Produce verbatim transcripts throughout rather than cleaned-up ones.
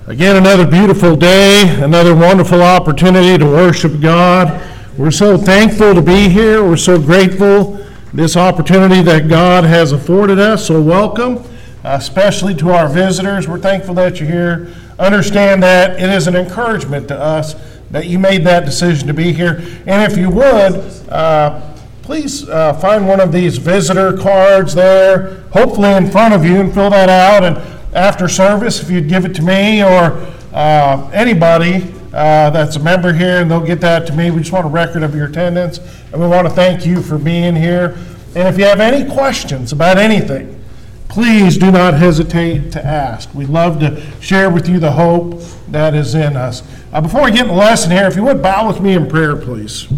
Again, another beautiful day, another wonderful opportunity to worship God. We're so thankful to be here. We're so grateful this opportunity that God has afforded us. So welcome, especially to our visitors. We're thankful that you're here. Understand that it is an encouragement to us that you made that decision to be here. And if you would, uh, please uh, find one of these visitor cards there, hopefully in front of you, and fill that out. And after service, if you'd give it to me or uh, anybody uh, that's a member here, and they'll get that to me. We just want a record of your attendance, and we want to thank you for being here. And if you have any questions about anything, please do not hesitate to ask. We'd love to share with you the hope that is in us. Uh, before we get in the lesson here, if you would bow with me in prayer, please.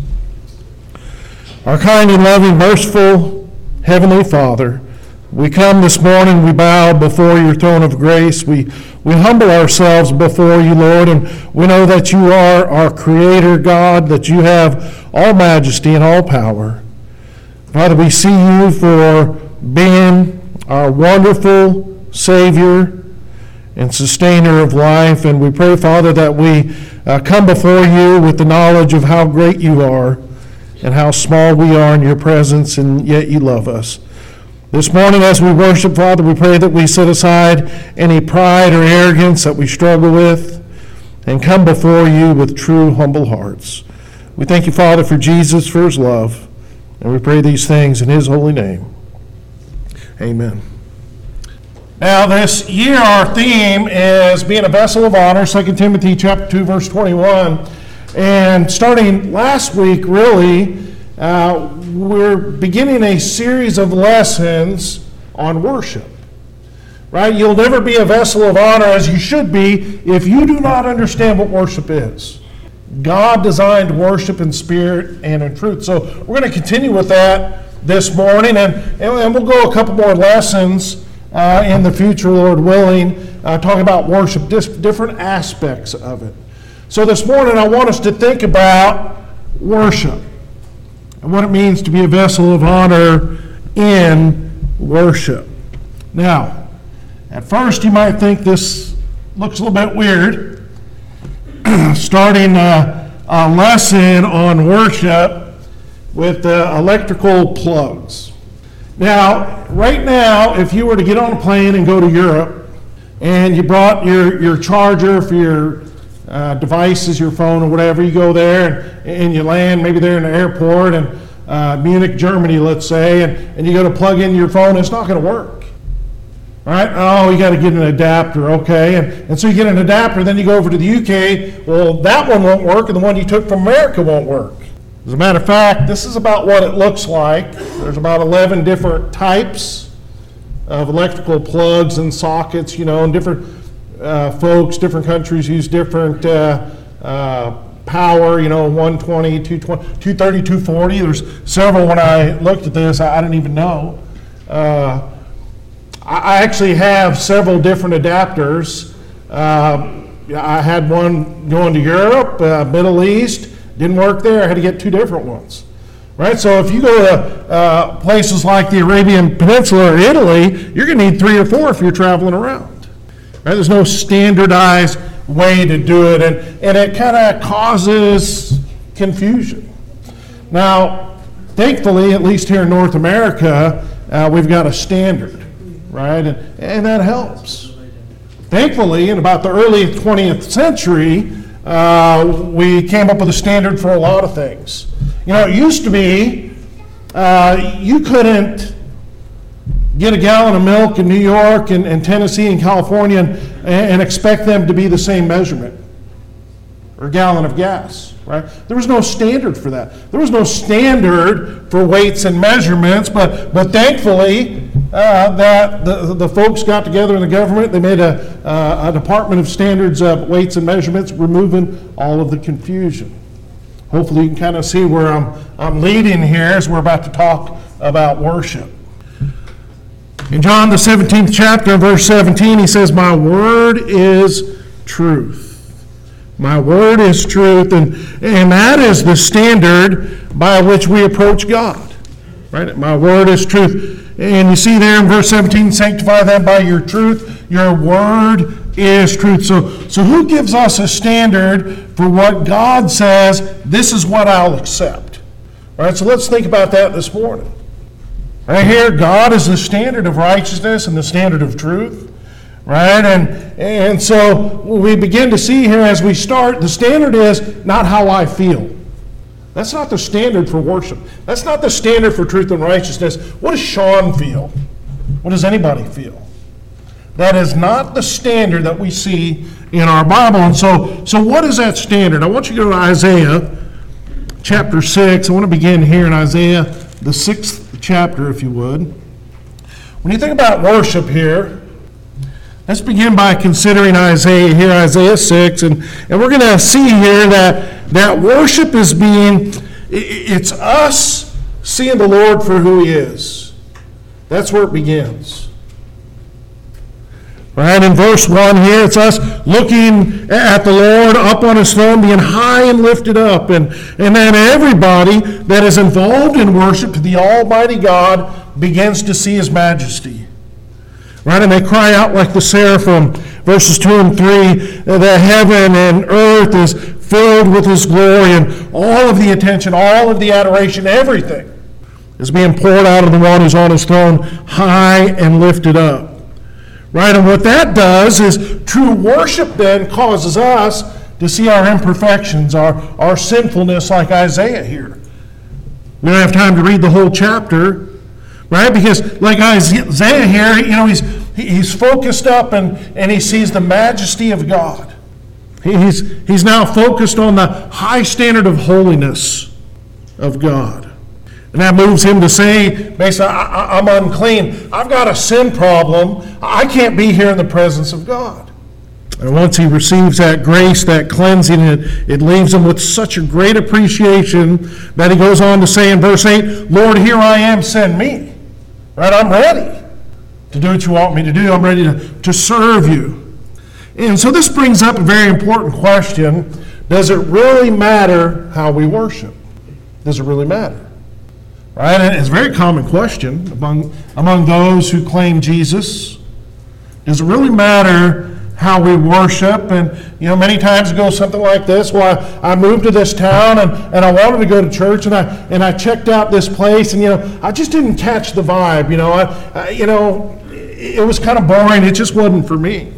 Our kind and loving, merciful Heavenly Father, we come this morning, we bow before your throne of grace. We, we humble ourselves before you, Lord, and we know that you are our Creator, God, that you have all majesty and all power. Father, we see you for being our wonderful Savior and sustainer of life, and we pray, Father, that we uh, come before you with the knowledge of how great you are and how small we are in your presence, and yet you love us. This morning as we worship, Father, we pray that we set aside any pride or arrogance that we struggle with and come before you with true, humble hearts. We thank you, Father, for Jesus, for his love, and we pray these things in his holy name. Amen. Now this year our theme is being a vessel of honor, Second Timothy chapter two, verse twenty-one. And starting last week, really, uh, we're beginning a series of lessons on worship. Right? You'll never be a vessel of honor as you should be if you do not understand what worship is. God designed worship in spirit and in truth. So we're going to continue with that this morning, and, and we'll go a couple more lessons uh, in the future, Lord willing, uh, talking about worship, just different aspects of it. So this morning I want us to think about worship and what it means to be a vessel of honor in worship. Now, at first you might think this looks a little bit weird, starting a, a lesson on worship with uh, electrical plugs. Now, right now, if you were to get on a plane and go to Europe, and you brought your, your charger for your uh, devices, your phone or whatever, you go there and, and you land, maybe they're in an airport in uh, Munich, Germany, let's say, and, and you go to plug in your phone, it's not going to work. Right? Oh, you got to get an adapter, okay. And, and so you get an adapter, then you go over to the U K, well, that one won't work, and the one you took from America won't work. As a matter of fact, this is about what it looks like. There's about eleven different types of electrical plugs and sockets, you know, and different uh, folks, different countries use different uh, uh, power, you know, one twenty, two twenty, two thirty, two forty. There's several when I looked at this, I, I didn't even know. Uh, I, I actually have several different adapters. Uh, I had one going to Europe, uh, Middle East. Didn't work there. I had to get two different ones. Right? So if you go to uh, places like the Arabian Peninsula or Italy, you're going to need three or four if you're traveling around. Right? There's no standardized way to do it, and, and it kind of causes confusion. Now, thankfully, at least here in North America, uh, we've got a standard, right? And, and that helps. Thankfully, in about the early twentieth century, Uh, we came up with a standard for a lot of things. You know, it used to be uh, you couldn't get a gallon of milk in New York and, and Tennessee and California and, and expect them to be the same measurement, or a gallon of gas, right? There was no standard for that. There was no standard for weights and measurements, but but thankfully uh, that the, the folks got together in the government, they made a, uh, a Department of Standards of Weights and Measurements, removing all of the confusion. Hopefully you can kind of see where I'm, I'm leading here as we're about to talk about worship. In John the seventeenth chapter, verse seventeen, he says, "My word is truth." My word is truth, and, and that is the standard by which we approach God. Right? My word is truth. And you see there in verse seventeen, "Sanctify them by your truth. Your word is truth. So, so who gives us a standard for what God says, this is what I'll accept? All right, so let's think about that this morning. Right here, God is the standard of righteousness and the standard of truth. Right? And, and so we begin to see here as we start, the standard is not how I feel. That's not the standard for worship. That's not the standard for truth and righteousness. What does Sean feel? What does anybody feel? That is not the standard that we see in our Bible. And so, so what is that standard? I want you to go to Isaiah chapter six. I want to begin here in Isaiah, the sixth chapter, if you would. When you think about worship here, let's begin by considering Isaiah here, Isaiah six, and, and we're going to see here that, that worship is being, it's us seeing the Lord for who He is. That's where it begins. Right, in verse one here, it's us looking at the Lord up on His throne, being high and lifted up, and, and then everybody that is involved in worship to the Almighty God begins to see His majesty. Right, and they cry out like the seraphim, verses two and three, that heaven and earth is filled with His glory, and all of the attention, all of the adoration, everything is being poured out of the one who's on His throne, high and lifted up. Right, and what that does is true worship then causes us to see our imperfections, our, our sinfulness, like Isaiah here. We don't have time to read the whole chapter, right? Because like Isaiah here, you know, he's he's focused up and, and he sees the majesty of God. He's, he's now focused on the high standard of holiness of God. And that moves him to say, basically, I, I, I'm unclean. I've got a sin problem. I can't be here in the presence of God. And once he receives that grace, that cleansing, it, it leaves him with such a great appreciation that he goes on to say in verse eight, Lord, here I am, send me. Right? I'm ready to do what you want me to do. I'm ready to, to serve you. And so this brings up a very important question. Does it really matter how we worship? Does it really matter? Right? And it's a very common question among, among those who claim Jesus. Does it really matter how we worship? And, you know, many times it goes something like this. Well, I, I moved to this town and, and I wanted to go to church and I and I checked out this place and, you know, I just didn't catch the vibe. You know, I, I you know, it was kind of boring. It just wasn't for me.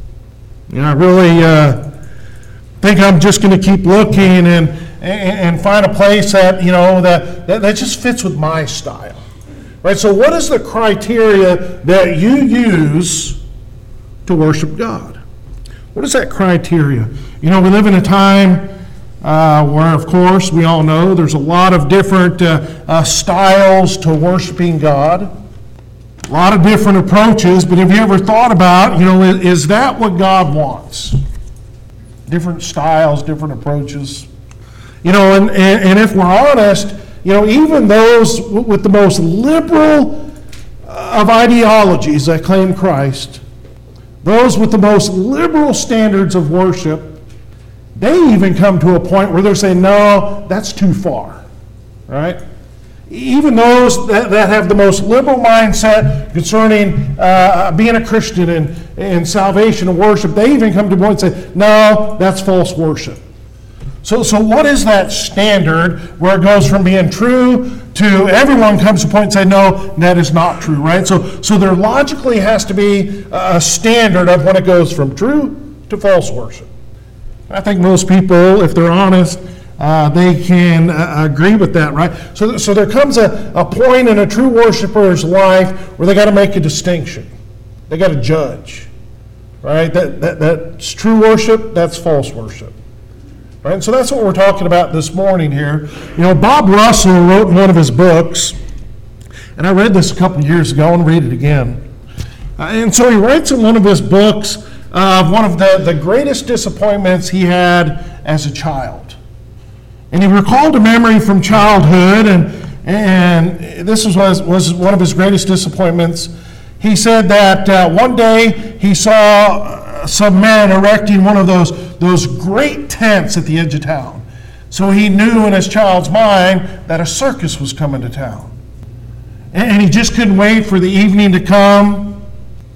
You know, I really uh, think I'm just going to keep looking and and find a place that, you know, that, that, that just fits with my style. Right? So what is the criteria that you use to worship God? What is that criteria? You know, we live in a time uh, where, of course, we all know there's a lot of different uh, uh, styles to worshiping God. A lot of different approaches, but have you ever thought about, you know, is, is that what God wants? Different styles, different approaches. You know, and, and, and if we're honest, you know, even those with the most liberal of ideologies that claim Christ, those with the most liberal standards of worship, they even come to a point where they're saying, no, that's too far, right? Even those that, that have the most liberal mindset concerning uh, being a Christian and, and salvation and worship, they even come to a point and say, no, that's false worship. So, so what is that standard where it goes from being true to everyone comes to a point and say, no, that is not true, right? So, so there logically has to be a standard of when it goes from true to false worship. I think most people, if they're honest, uh, they can uh, agree with that, right? So, so there comes a, a point in a true worshiper's life where they got to make a distinction. They got to judge, right? That, that that's true worship, that's false worship. Right? So that's what we're talking about this morning here. You know, Bob Russell wrote in one of his books, and I read this a couple of years ago and read it again. Uh, and so he writes in one of his books of uh, one of the, the greatest disappointments he had as a child. And he recalled a memory from childhood, and, and this was, was one of his greatest disappointments. He said that uh, one day he saw some men erecting one of those those great tents at the edge of town. So he knew in his child's mind that a circus was coming to town. And he just couldn't wait for the evening to come.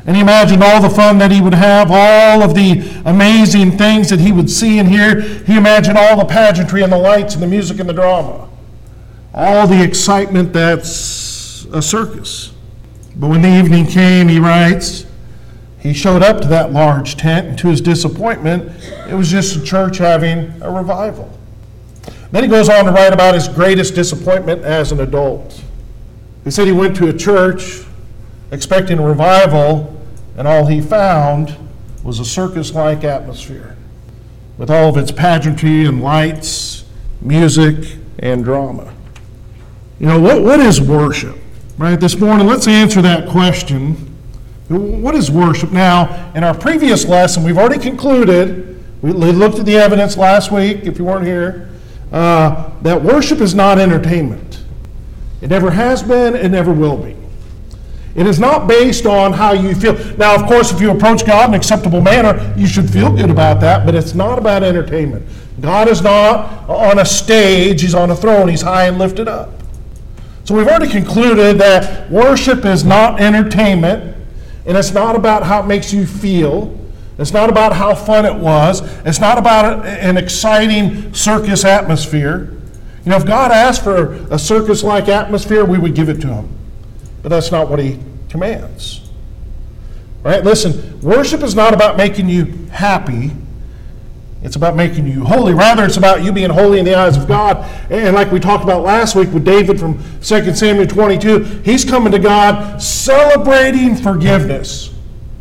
And he imagined all the fun that he would have, all of the amazing things that he would see and hear. He imagined all the pageantry and the lights and the music and the drama. All the excitement that's a circus. But when the evening came, he writes, he showed up to that large tent, and to his disappointment, it was just a church having a revival. Then he goes on to write about his greatest disappointment as an adult. He said he went to a church expecting a revival, and all he found was a circus-like atmosphere with all of its pageantry and lights, music, and drama. You know, what, what is worship? Right, this morning, let's answer that question. What is worship? Now, in our previous lesson, we've already concluded, we looked at the evidence last week, if you weren't here, uh, that worship is not entertainment. It never has been, it never will be. It is not based on how you feel. Now, of course, if you approach God in an acceptable manner, you should feel good about that, but it's not about entertainment. God is not on a stage, He's on a throne, He's high and lifted up. So we've already concluded that worship is not entertainment, and it's not about how it makes you feel. It's not about how fun it was. It's not about an exciting circus atmosphere. You know, if God asked for a circus-like atmosphere, we would give it to Him. But that's not what He commands. Right? Listen, worship is not about making you happy. It's about making you holy. Rather, it's about you being holy in the eyes of God. And like we talked about last week with David from Second Samuel twenty-two, he's coming to God celebrating forgiveness.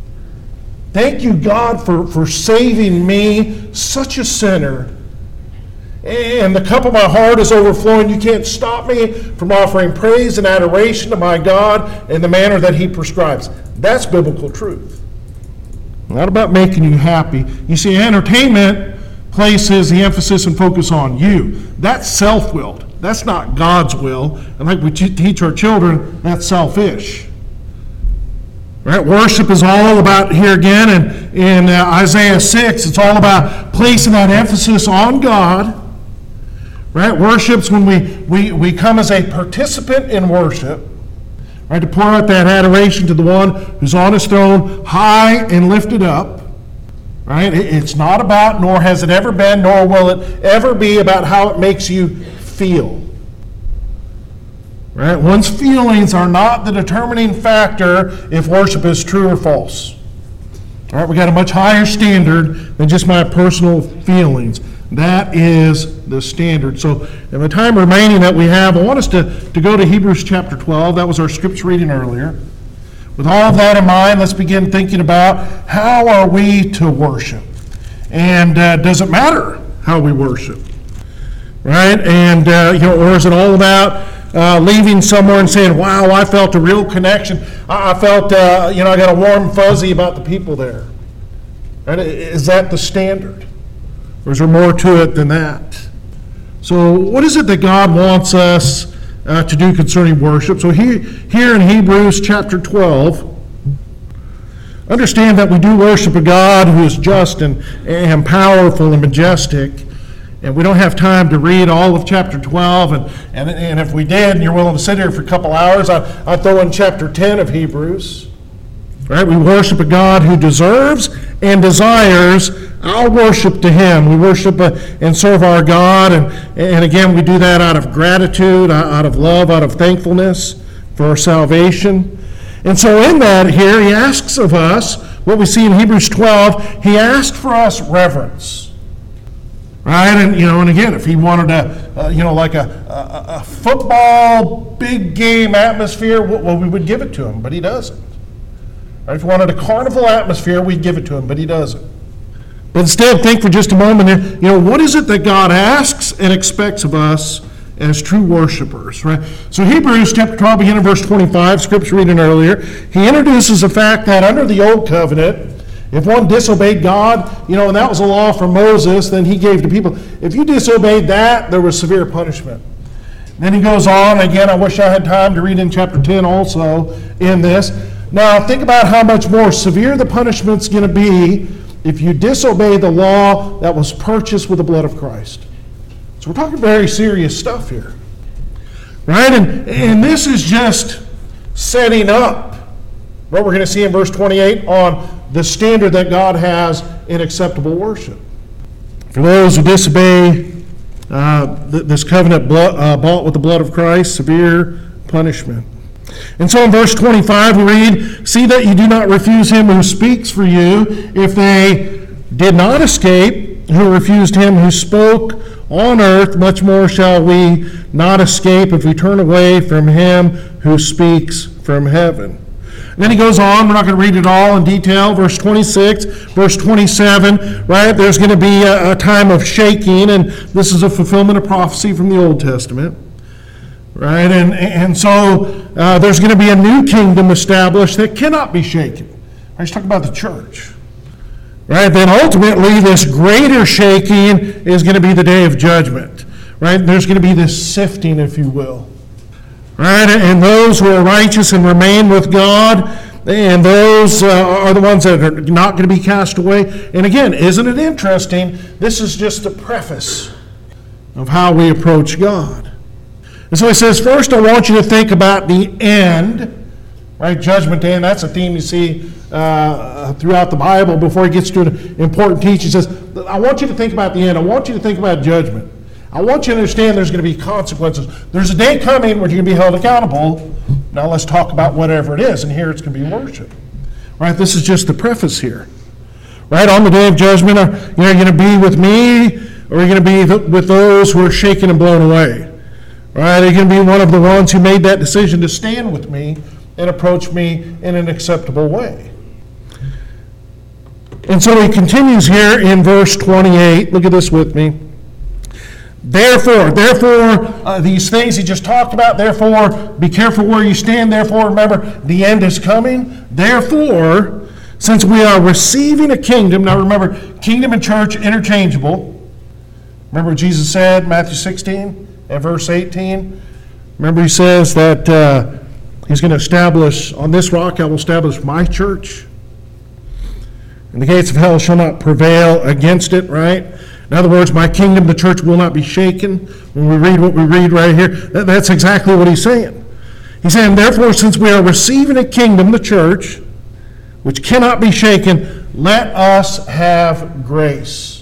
Thank you, God, for, for saving me, such a sinner. And the cup of my heart is overflowing. You can't stop me from offering praise and adoration to my God in the manner that He prescribes. That's biblical truth. Not about making you happy. You see, entertainment places the emphasis and focus on you. That's self-willed. That's not God's will. And like we teach our children, that's selfish. Right? Worship is all about, here again in, in uh, Isaiah six, it's all about placing that emphasis on God. Right? Worship's when we, we, we come as a participant in worship. Right, to pour out that adoration to the one who's on His throne, high and lifted up. Right? It's not about, nor has it ever been, nor will it ever be about how it makes you feel. Right? One's feelings are not the determining factor if worship is true or false. All right, we got a much higher standard than just my personal feelings. That is the standard. So in the time remaining that we have, I want us to, to go to Hebrews chapter twelve. That was our scripture reading earlier. With all of that in mind, let's begin thinking about how are we to worship? And uh, does it matter how we worship? Right? And, uh, you know, or is it all about uh, leaving somewhere and saying, wow, I felt a real connection. I, I felt, uh, you know, I got a warm fuzzy about the people there. Right? Is that the standard? Or is there more to it than that? So what is it that God wants us uh, to do concerning worship? So he, here in Hebrews chapter twelve, understand that we do worship a God who is just and, and powerful and majestic. And we don't have time to read all of chapter twelve. And, and, and if we did, and you're willing to sit here for a couple hours, I, I'd throw in chapter ten of Hebrews. Right? We worship a God who deserves and desires our worship to Him. We worship and serve our God, and, and again, we do that out of gratitude, out of love, out of thankfulness for our salvation. And so in that here, He asks of us, what we see in Hebrews twelve, He asked for us reverence. Right? And, you know, and again, if He wanted a, uh, you know, like a, a, a football big game atmosphere, well, we would give it to Him, but He doesn't. Right? If He wanted a carnival atmosphere, we'd give it to Him, but He doesn't. But instead, think for just a moment, you know, what is it that God asks and expects of us as true worshipers, right? So Hebrews chapter twelve, beginning verse twenty-five, scripture reading earlier, he introduces the fact that under the old covenant, if one disobeyed God, you know, and that was a law from Moses, then he gave to people. If you disobeyed that, there was severe punishment. Then he goes on, again, I wish I had time to read in chapter ten also in this. Now, think about how much more severe the punishment's going to be if you disobey the law that was purchased with the blood of Christ. So we're talking very serious stuff here. Right? And, and this is just setting up What we're going to see in verse twenty-eight on the standard that God has in acceptable worship. For those who disobey uh, th- this covenant blo- uh, bought with the blood of Christ, severe punishment. And so in verse twenty-five we read, "See that you do not refuse him who speaks for you. If they did not escape, who refused him who spoke on earth, much more shall we not escape if we turn away from him who speaks from heaven." And then he goes on, we're not going to read it all in detail, verse twenty-six, verse twenty-seven, right? There's going to be a, a time of shaking, and this is a fulfillment of prophecy from the Old Testament, right? And, and so uh, there's going to be a new kingdom established that cannot be shaken. I just talk about the church, right? Then ultimately this greater shaking is going to be the day of judgment, right? There's going to be this sifting, if you will. Right, and those who are righteous and remain with God, and those uh, are the ones that are not going to be cast away. And again, isn't it interesting? This is just the preface of how we approach God. And so he says, first I want you to think about the end, right? Judgment Day, and that's a theme you see uh, throughout the Bible. Before he gets to an important teaching, he says, I want you to think about the end. I want you to think about judgment. I want you to understand there's going to be consequences. There's a day coming where you're going to be held accountable. Now let's talk about whatever it is, and here it's going to be worship. Right? This is just the preface here. Right? On the day of judgment, are you know, going to be with me, or are you going to be with those who are shaken and blown away? Right? Are you going to be one of the ones who made that decision to stand with me and approach me in an acceptable way? And so he continues here in verse twenty-eight. Look at this with me. Therefore, therefore, uh, these things he just talked about, therefore, be careful where you stand. Therefore, remember, the end is coming. Therefore, since we are receiving a kingdom, now remember, kingdom and church interchangeable. Remember what Jesus said, Matthew sixteen and verse eighteen? Remember he says that uh, he's going to establish, on this rock I will establish my church, and the gates of hell shall not prevail against it, right? In other words, my kingdom, the church, will not be shaken. When we read what we read right here, that, that's exactly what he's saying. He's saying, therefore, since we are receiving a kingdom, the church, which cannot be shaken, let us have grace.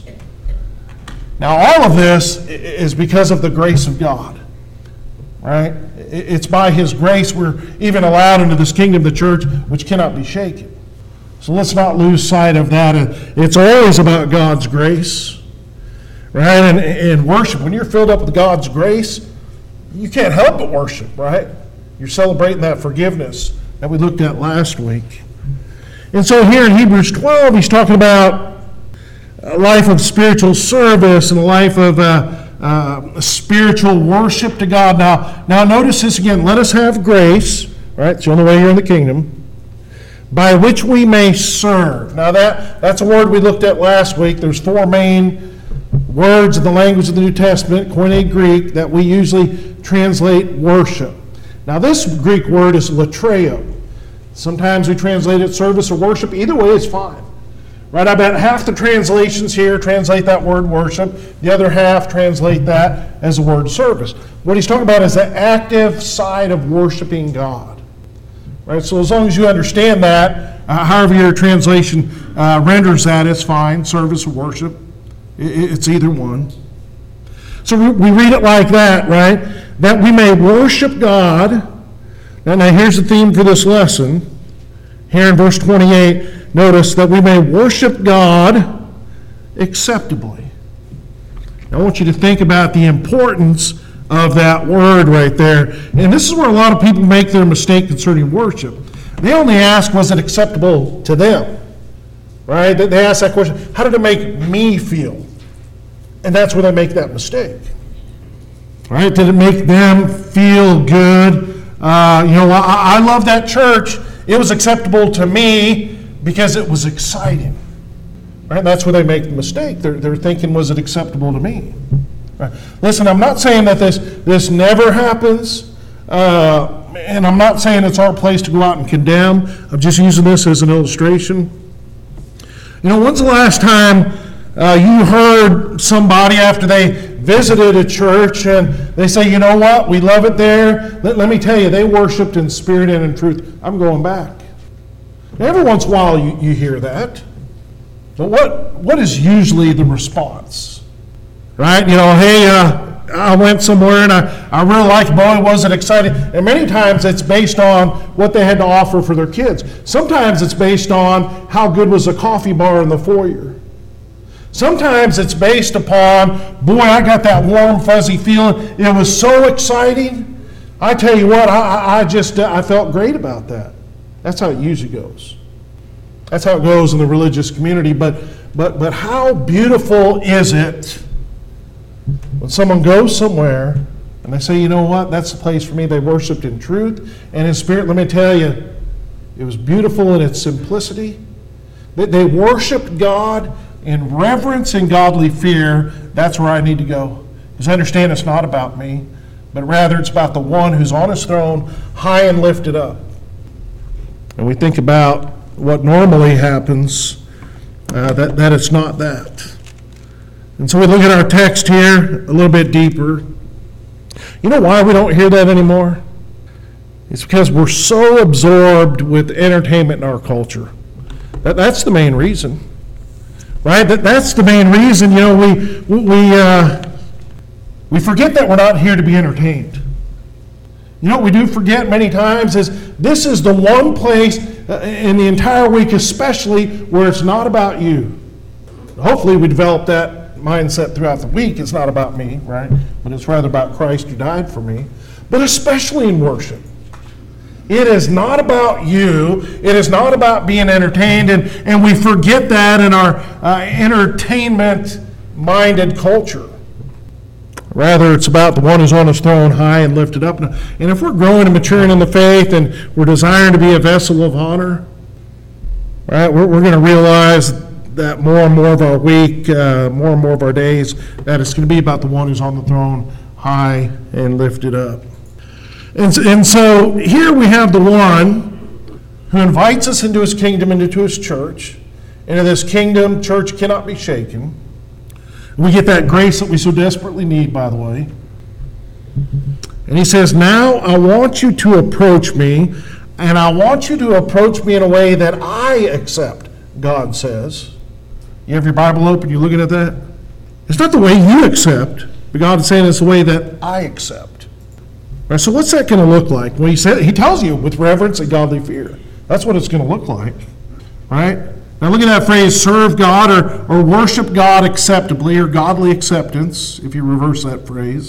Now, all of this is because of the grace of God, right? It's by his grace we're even allowed into this kingdom, the church, which cannot be shaken. So let's not lose sight of that. It's always about God's grace. Right? And in worship, when you're filled up with God's grace, you can't help but worship, right? You're celebrating that forgiveness that we looked at last week. And so here in Hebrews twelve, he's talking about a life of spiritual service and a life of uh, uh, spiritual worship to God. Now, now notice this again. Let us have grace, right? It's the only way you're in the kingdom, by which we may serve. Now that that's a word we looked at last week. There's four main words in the language of the New Testament, Koine Greek, that we usually translate worship. Now this Greek word is latreo. Sometimes we translate it service or worship. Either way is fine. Right? I bet half the translations here translate that word worship. The other half translate that as the word service. What he's talking about is the active side of worshiping God. Right? So as long as you understand that, uh, however your translation uh, renders that, it's fine, service or worship. It's either one. So we read it like that, right? That we may worship God. Now, now here's the theme for this lesson. Here in verse twenty-eight, notice that we may worship God acceptably. Now, I want you to think about the importance of that word right there. And this is where a lot of people make their mistake concerning worship. They only ask, was it acceptable to them? Right? They ask that question, how did it make me feel? And that's where they make that mistake. Right? Did it make them feel good? Uh, you know, I, I love that church. It was acceptable to me because it was exciting. Right? That's where they make the mistake. They're, they're thinking, was it acceptable to me? Right? Listen, I'm not saying that this, this never happens. Uh, and I'm not saying it's our place to go out and condemn. I'm just using this as an illustration. You know, when's the last time uh, you heard somebody after they visited a church and they say, you know what, we love it there. Let, let me tell you, they worshiped in spirit and in truth. I'm going back. Every once in a while you, you hear that. But what what is usually the response? Right? You know, hey, uh, I went somewhere and I, I really liked, boy, was it exciting. And many times it's based on what they had to offer for their kids. Sometimes it's based on how good was the coffee bar in the foyer. Sometimes it's based upon, boy, I got that warm, fuzzy feeling. It was so exciting. I tell you what, I, I just, uh, I felt great about that. That's how it usually goes. That's how it goes in the religious community. But, but, but how beautiful is it when someone goes somewhere and they say, you know what, that's the place for me. They worshiped in truth and in spirit. Let me tell you, it was beautiful in its simplicity. They, they worshiped God in reverence and godly fear. That's where I need to go. Because I understand it's not about me, but rather it's about the one who's on his throne, high and lifted up. And we think about what normally happens, uh, that, that it's not that. And so we look at our text here a little bit deeper. You know why we don't hear that anymore? It's because we're so absorbed with entertainment in our culture. That, that's the main reason. Right? That, that's the main reason, you know, we, we, uh, we forget that we're not here to be entertained. You know what we do forget many times is this is the one place uh, in the entire week especially where it's not about you. Hopefully we develop that mindset throughout the week. It's not about me, right? But it's rather about Christ who died for me. But especially in worship. It is not about you. It is not about being entertained. And, and we forget that in our uh, entertainment-minded culture. Rather, it's about the one who's on his throne, high and lifted up. And if we're growing and maturing in the faith and we're desiring to be a vessel of honor, right, we're, we're going to realize that more and more of our week, uh, more and more of our days, that it's going to be about the one who's on the throne, high and lifted up. And, and so here we have the one who invites us into his kingdom, into his church. Into this kingdom, church cannot be shaken. We get that grace that we so desperately need, by the way. And he says, now I want you to approach me, and I want you to approach me in a way that I accept, God says. You have your Bible open, you looking at that? It's not the way you accept, but God is saying it's the way that I accept. Right, so what's that going to look like? Well, he said, he tells you with reverence and godly fear. That's what it's going to look like, right? Now look at that phrase, serve God or, or worship God acceptably or godly acceptance, if you reverse that phrase.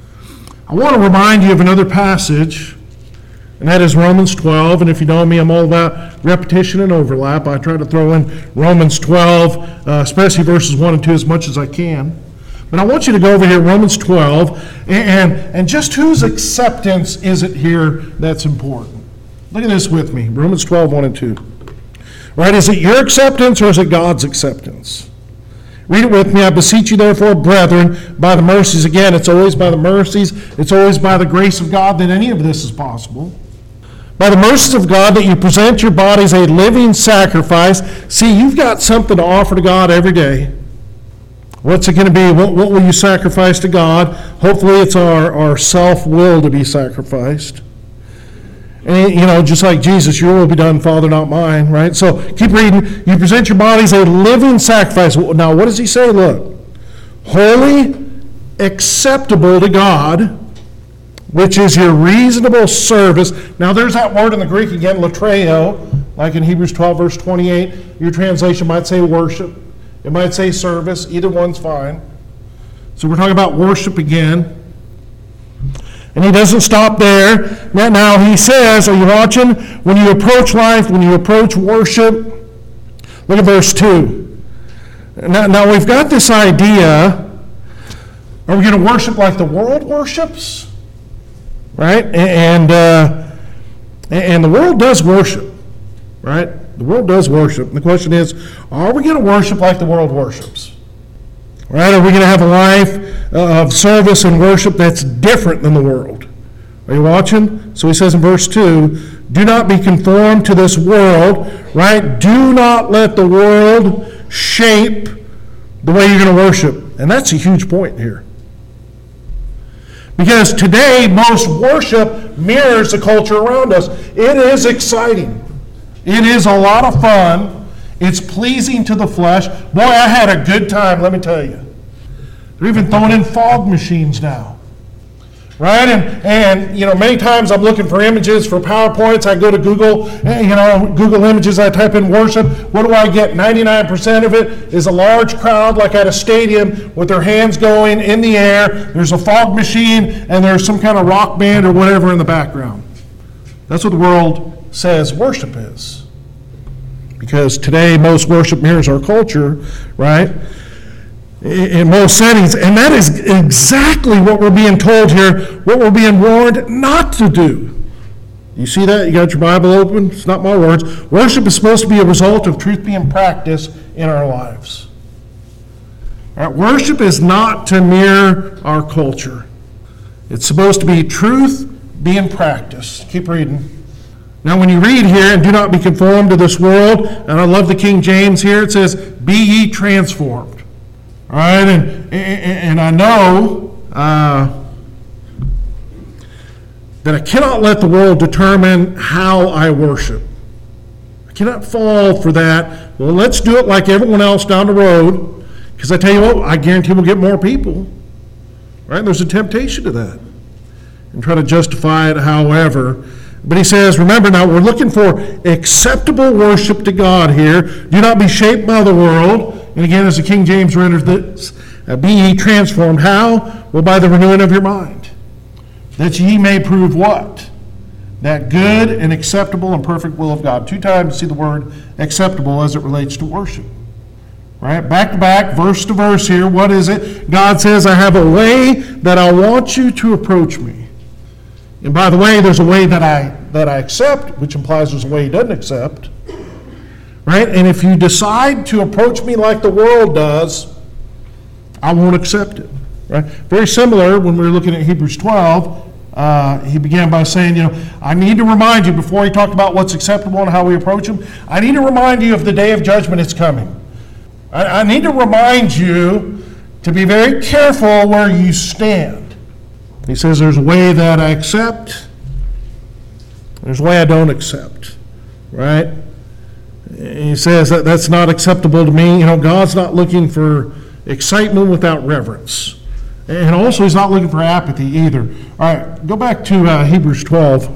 I want to remind you of another passage, and that is Romans twelve. And if you know me, I'm all about repetition and overlap. I try to throw in Romans twelve, uh, especially verses one and two, as much as I can. But I want you to go over here, Romans twelve, and, and, and just whose acceptance is it here that's important? Look at this with me, Romans twelve, one and two. Right, is it your acceptance or is it God's acceptance? Read it with me. I beseech you, therefore, brethren, by the mercies. Again, it's always by the mercies. It's always by the grace of God that any of this is possible. By the mercies of God, that you present your bodies a living sacrifice. See, you've got something to offer to God every day. What's it going to be? What, what will you sacrifice to God? Hopefully it's our, our self-will to be sacrificed. And, you know, just like Jesus, your will be done, Father, not mine, right? So keep reading. You present your bodies a living sacrifice. Now, what does he say? Look. Holy, acceptable to God, which is your reasonable service. Now, there's that word in the Greek again, latreo, like in Hebrews twelve, verse twenty-eight. Your translation might say worship. It might say service. Either one's fine. So we're talking about worship again. And he doesn't stop there. Now, now he says, are you watching? When you approach life, when you approach worship, look at verse two. Now, now we've got this idea, are we going to worship like the world worships? Right? And, uh, and the world does worship. Right? The world does worship. And the question is, are we going to worship like the world worships? Right? Are we going to have a life of service and worship that's different than the world? Are you watching? So he says in verse two, do not be conformed to this world, right? Do not let the world shape the way you're going to worship. And that's a huge point here. Because today, most worship mirrors the culture around us. It is exciting. It is a lot of fun. It's pleasing to the flesh. Boy, I had a good time, let me tell you. They're even throwing in fog machines now. Right? And, and, you know, many times I'm looking for images for PowerPoints. I go to Google, you know, Google Images, I type in worship. What do I get? ninety-nine percent of it is a large crowd, like at a stadium, with their hands going in the air. There's a fog machine, and there's some kind of rock band or whatever in the background. That's what the world says worship is. Because today, most worship mirrors our culture, right? In most settings, and that is exactly what we're being told here, what we're being warned not to do. You see that? You got your Bible open? It's not my words. Worship is supposed to be a result of truth being practiced in our lives. All right, worship is not to mirror our culture. It's supposed to be truth being practiced. Keep reading. Now when you read here, and do not be conformed to this world, and I love the King James here, it says, be ye transformed. All right, and, and I know uh, that I cannot let the world determine how I worship. I cannot fall for that. Well, let's do it like everyone else down the road, because I tell you what, I guarantee we'll get more people. Right? There's a temptation to that. And try to justify it however. But he says, remember now, we're looking for acceptable worship to God here. Do not be shaped by the world. And again, as the King James renders this, uh, be ye transformed. How? Well, by the renewing of your mind. That ye may prove what? That good and acceptable and perfect will of God. Two times you see the word acceptable as it relates to worship. Right? Back to back, verse to verse here. What is it? God says, I have a way that I want you to approach me. And by the way, there's a way that I that I accept, which implies there's a way he doesn't accept. Right? And if you decide to approach me like the world does, I won't accept it. Right? Very similar when we were looking at Hebrews twelve. Uh, he began by saying, you know, I need to remind you, before he talked about what's acceptable and how we approach him, I need to remind you of the day of judgment is coming. I, I need to remind you to be very careful where you stand. He says there's a way that I accept, there's a way I don't accept. Right? He says that that's not acceptable to me. You know, God's not looking for excitement without reverence. And also, he's not looking for apathy either. All right, go back to uh, Hebrews twelve.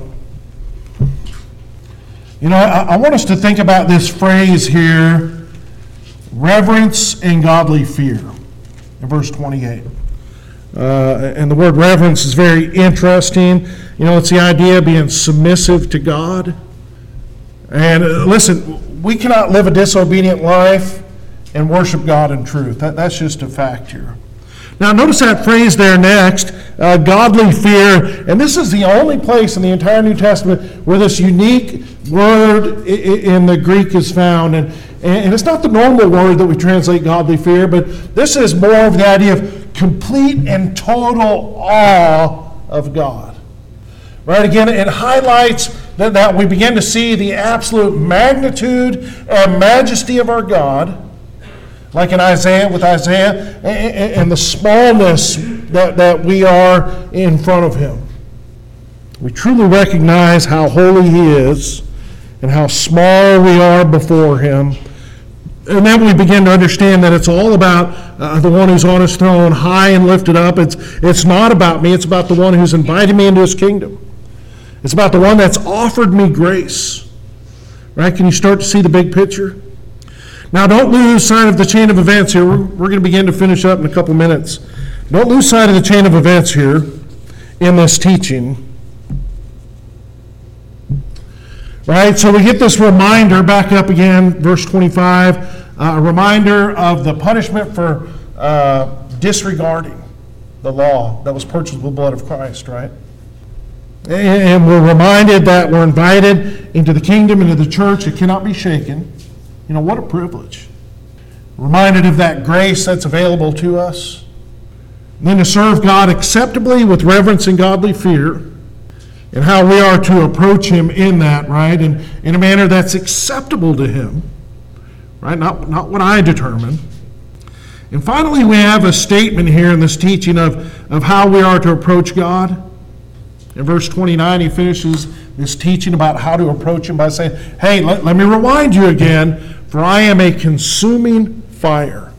You know, I, I want us to think about this phrase here, reverence and godly fear, in verse twenty-eight. Uh, and the word reverence is very interesting. You know, it's the idea of being submissive to God. And uh, listen, we cannot live a disobedient life and worship God in truth. That, that's just a fact here. Now, notice that phrase there next, uh, godly fear. And this is the only place in the entire New Testament where this unique word in the Greek is found. And, and it's not the normal word that we translate godly fear, but this is more of the idea of complete and total awe of God. Right? Again, it highlights that, that we begin to see the absolute magnitude and majesty of our God, like in Isaiah, with Isaiah, and, and the smallness that, that we are in front of him. We truly recognize how holy he is and how small we are before him. And then we begin to understand that it's all about uh, the one who's on his throne, high and lifted up. It's, it's not about me. It's about the one who's invited me into his kingdom. It's about the one that's offered me grace. Right? Can you start to see the big picture? Now, don't lose sight of the chain of events here. We're, we're going to begin to finish up in a couple minutes. Don't lose sight of the chain of events here in this teaching. Right? So we get this reminder, back up again, verse twenty-five, uh, a reminder of the punishment for uh, disregarding the law that was purchased with the blood of Christ, right? And we're reminded that we're invited into the kingdom, into the church. It cannot be shaken. You know, what a privilege. Reminded of that grace that's available to us. And then to serve God acceptably with reverence and godly fear, and how we are to approach him in that, right? And in a manner that's acceptable to him, right? Not, not what I determine. And finally, we have a statement here in this teaching of, of how we are to approach God. In verse twenty-nine, he finishes this teaching about how to approach him by saying, hey, let, let me remind you again, for I am a consuming fire.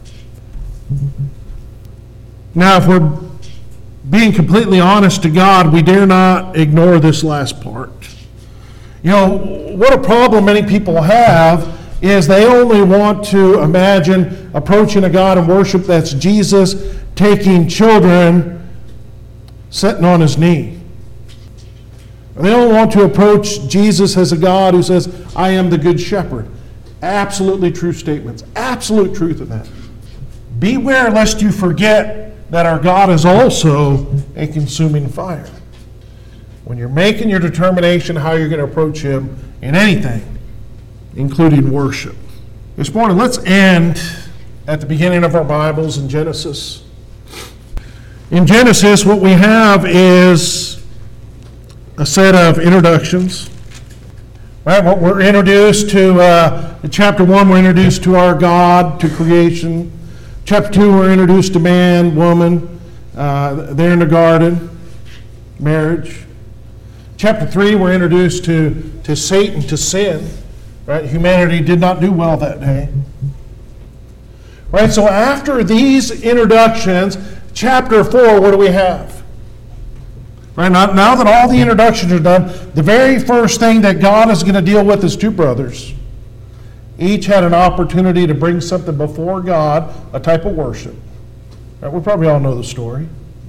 Now, if we're being completely honest to God, we dare not ignore this last part. You know, what a problem many people have is they only want to imagine approaching a God in worship that's Jesus taking children sitting on his knee. They don't want to approach Jesus as a God who says, I am the good shepherd. Absolutely true statements. Absolute truth in that. Beware lest you forget that our God is also a consuming fire. When you're making your determination how you're going to approach him in anything, including worship. This morning, let's end at the beginning of our Bibles in Genesis. In Genesis, what we have is a set of introductions. Right? What we're introduced to, uh, in chapter one, we're introduced to our God, to creation. Chapter two, we're introduced to man, woman, uh, they're in the garden, marriage. Chapter three, we're introduced to, to Satan, to sin. Right? Humanity did not do well that day. Right? So after these introductions, chapter four, what do we have? Right? Now, now that all the introductions are done, the very first thing that God is going to deal with is two brothers. Each had an opportunity to bring something before God, a type of worship. Right? We probably all know the story.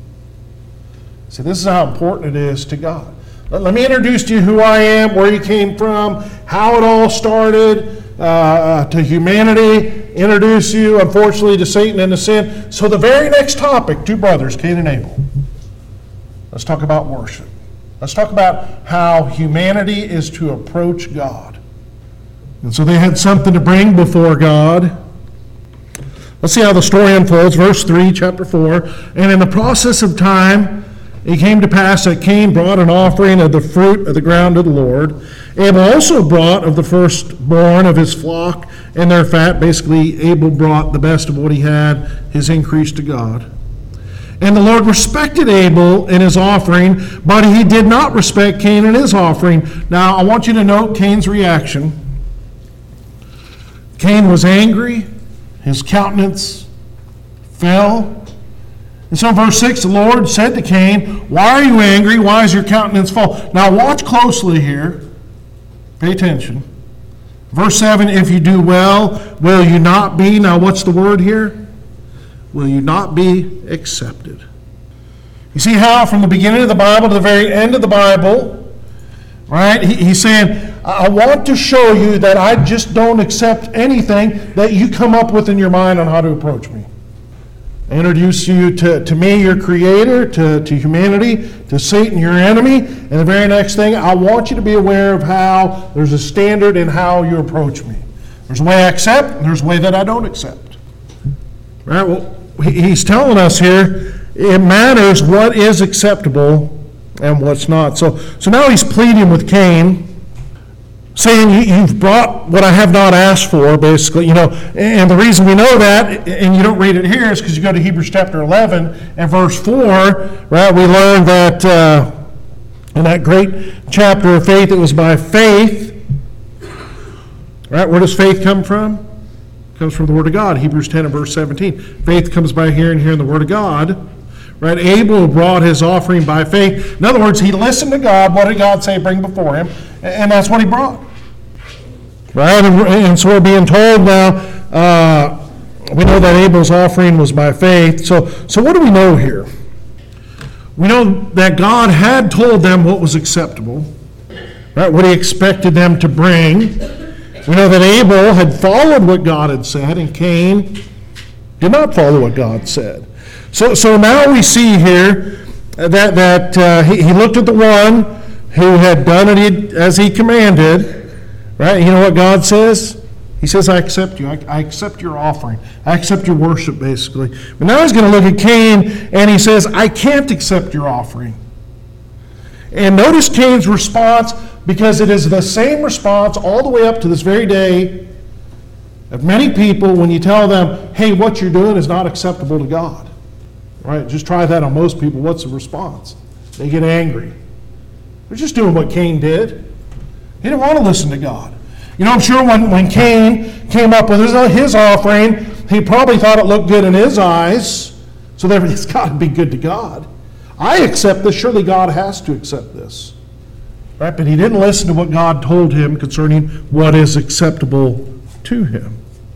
See, this is how important it is to God. Let me introduce to you who I am, where you came from, how it all started, uh, to humanity, introduce you, unfortunately, to Satan and to sin. So the very next topic, two brothers, Cain and Abel. Let's talk about worship. Let's talk about how humanity is to approach God. And so they had something to bring before God. Let's see how the story unfolds. Verse three, chapter four. And in the process of time, it came to pass that Cain brought an offering of the fruit of the ground to the Lord. Abel also brought of the firstborn of his flock and their fat. Basically, Abel brought the best of what he had, his increase to God. And the Lord respected Abel in his offering, but he did not respect Cain in his offering. Now, I want you to note Cain's reaction. Cain was angry. His countenance fell. And so in verse six, the Lord said to Cain, why are you angry? Why is your countenance fall? Now watch closely here. Pay attention. Verse seven, if you do well, will you not be? Now what's the word here? Will you not be accepted? You see how from the beginning of the Bible to the very end of the Bible, right, he, he's saying, I want to show you that I just don't accept anything that you come up with in your mind on how to approach me. I introduce you to, to me, your creator, to, to humanity, to Satan, your enemy. And the very next thing, I want you to be aware of how there's a standard in how you approach me. There's a way I accept, and there's a way that I don't accept. Right? Well, he's telling us here, it matters what is acceptable and what's not. So, so now he's pleading with Cain, saying, you've brought what I have not asked for, basically, you know, and the reason we know that, and you don't read it here, is because you go to Hebrews chapter eleven and verse four, right, we learn that uh, in that great chapter of faith, it was by faith, right, where does faith come from? It comes from the Word of God, Hebrews ten and verse seventeen. Faith comes by hearing, hearing the Word of God. Right, Abel brought his offering by faith. In other words, he listened to God. What did God say bring before him? And that's what he brought. Right, and, and so we're being told now, uh, we know that Abel's offering was by faith. So, so what do we know here? We know that God had told them what was acceptable, right, what he expected them to bring. We know that Abel had followed what God had said, and Cain did not follow what God said. So, so now we see here that, that uh, he, he looked at the one who had done it as he commanded, right? You know what God says? He says, I accept you. I, I accept your offering. I accept your worship, basically. But now he's going to look at Cain, and he says, I can't accept your offering. And notice Cain's response, because it is the same response all the way up to this very day of many people when you tell them, hey, what you're doing is not acceptable to God. Right? Just try that on most people. What's the response? They get angry. They're just doing what Cain did. He didn't want to listen to God. You know, I'm sure when, when Cain came up with his, his offering, he probably thought it looked good in his eyes, so therefore it's got to be good to God. I accept this. Surely God has to accept this. Right? But he didn't listen to what God told him concerning what is acceptable to him.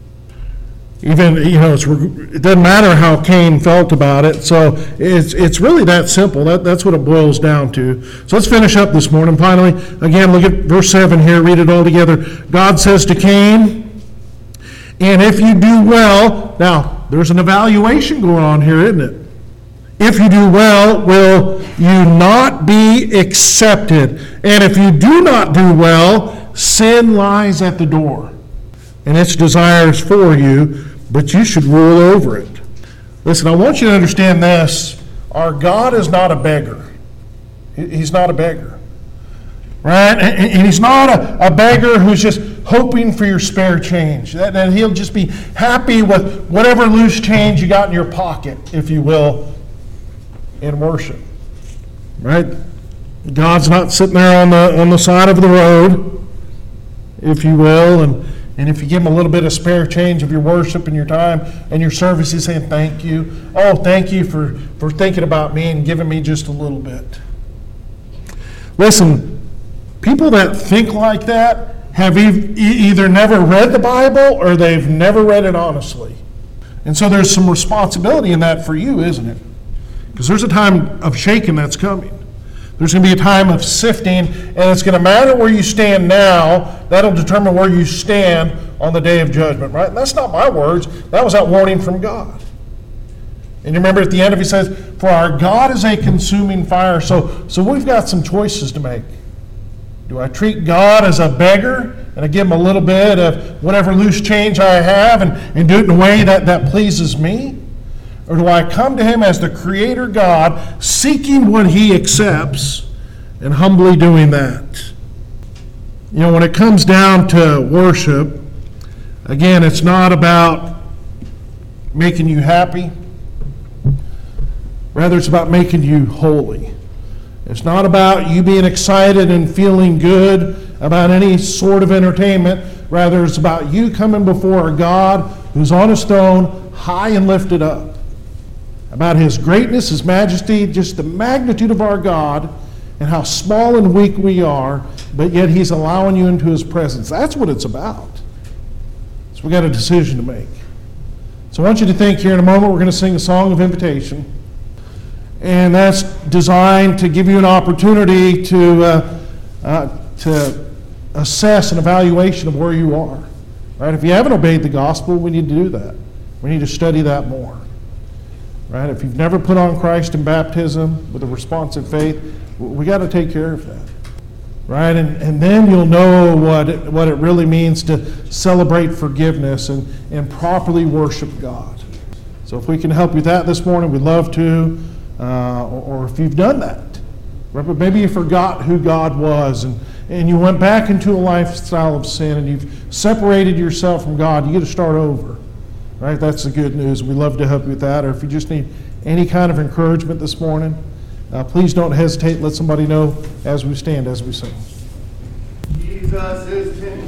Even, you know, it's, it doesn't matter how Cain felt about it. So it's it's really that simple. That, that's what it boils down to. So let's finish up this morning. Finally, again, look at verse seven here. Read it all together. God says to Cain, and if you do well, now there's an evaluation going on here, isn't it? If you do well, will you not be accepted? And if you do not do well, sin lies at the door, and its desires for you, but you should rule over it. Listen, I want you to understand this. Our God is not a beggar. He's not a beggar. Right? And he's not a, a beggar who's just hoping for your spare change. That, that he'll just be happy with whatever loose change you got in your pocket, if you will, in worship. Right? God's not sitting there on the on the side of the road, if you will, and And if you give him a little bit of spare change of your worship and your time and your service, he's saying, thank you. Oh, thank you for, for thinking about me and giving me just a little bit. Listen, people that think like that have e- either never read the Bible or they've never read it honestly. And so there's some responsibility in that for you, isn't it? Because there's a time of shaking that's coming. There's going to be a time of sifting, and it's going to matter where you stand now. That'll determine where you stand on the day of judgment, right? And that's not my words. That was that warning from God. And you remember at the end of it, he says, for our God is a consuming fire. So, so we've got some choices to make. Do I treat God as a beggar, and I give him a little bit of whatever loose change I have, and, and do it in a way that, that pleases me? Or do I come to him as the Creator God, seeking what he accepts and humbly doing that? You know, when it comes down to worship, again, it's not about making you happy. Rather, it's about making you holy. It's not about you being excited and feeling good about any sort of entertainment. Rather, it's about you coming before a God who's on a throne, high and lifted up. About his greatness, his majesty, just the magnitude of our God, and how small and weak we are, but yet he's allowing you into his presence. That's what it's about. So we got a decision to make. So I want you to think here in a moment, we're going to sing a song of invitation. And that's designed to give you an opportunity to, uh, uh, to assess an evaluation of where you are. Right? If you haven't obeyed the gospel, we need to do that. We need to study that more. Right? If you've never put on Christ in baptism with a responsive faith, we got to take care of that. Right? And, and then you'll know what it, what it really means to celebrate forgiveness and, and properly worship God. So if we can help you with that this morning, we'd love to. Uh, or, or if you've done that, right? But maybe you forgot who God was and, and you went back into a lifestyle of sin and you've separated yourself from God, you get to start over. Right? That's the good news. We love to help you with that. Or if you just need any kind of encouragement this morning, uh, please don't hesitate. Let somebody know as we stand, as we sing. Jesus is